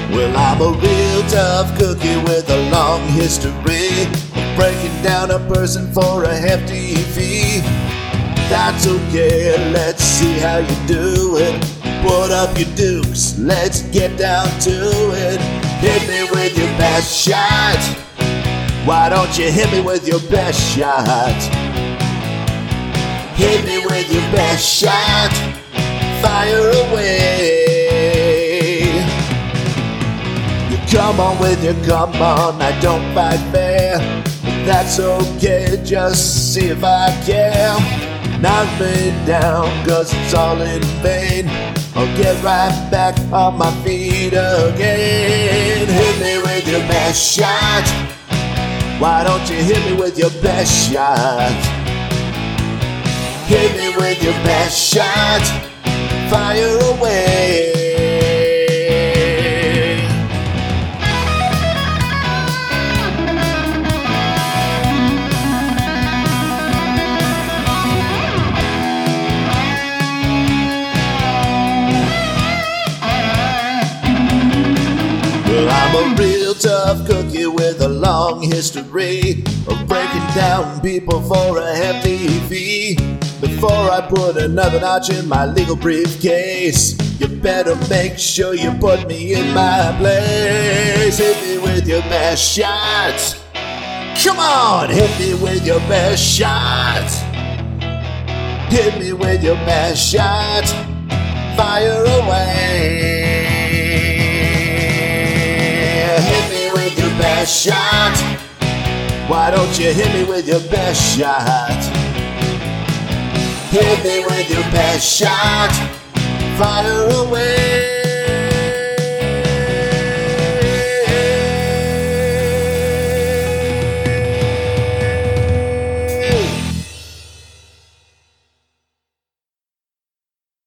Well, I'm a real tough cookie with a long history of breaking down a person for a hefty fee. That's okay, let's see how you do it. Put up your dukes, let's get down to it. Hit me with your best shot. Why don't you hit me with your best shot? Hit me with your best shot. Fire away. You come on with your come on, I don't fight fair. That's okay, just see if I care. Knock me down, cause it's all in vain. I'll get right back on my feet again. Hit me with your best shot. Why don't you hit me with your best shot? Hit me with your best shot. Fire away. Well, I'm a real tough cookie with a long history of breaking down people for a hefty fee. Before I put another notch in my legal briefcase, you better make sure you put me in my place. Hit me with your best shot. Come on, hit me with your best shot. Hit me with your best shot. Fire away. Hit me with your best shot. Why don't you hit me with your best shot? Hit me with your best shot. Fire away.